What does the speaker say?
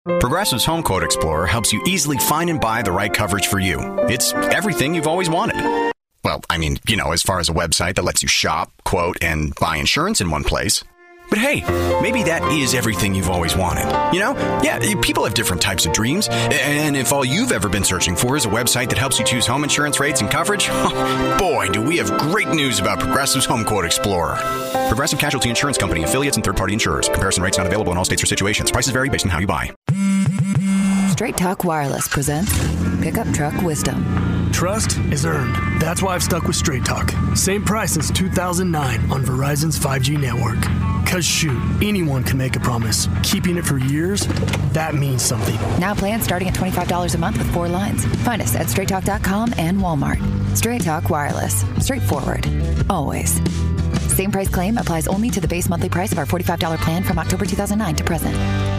Progressive's Home Quote Explorer helps you easily find and buy the right coverage for you. It's everything you've always wanted. Well, I mean, as far as a website that lets you shop, quote, and buy insurance in one place. But hey, maybe that is everything you've always wanted. Yeah, people have different types of dreams. And if all you've ever been searching for is a website that helps you choose home insurance rates and coverage, boy, do we have great news about Progressive's Home Quote Explorer. Progressive Casualty Insurance Company, affiliates, and third-party insurers. Comparison rates not available in all states or situations. Prices vary based on how you buy. Straight Talk Wireless presents Pickup Truck Wisdom. Trust is earned. That's why I've stuck with Straight Talk. Same price since 2009 on Verizon's 5G network. Cause shoot, anyone can make a promise. Keeping it for years, that means something. Now plans starting at $25 a month with 4 lines. Find us at straighttalk.com and Walmart. Straight Talk Wireless. Straightforward. Always. Same price claim applies only to the base monthly price of our $45 plan from October 2009 to present.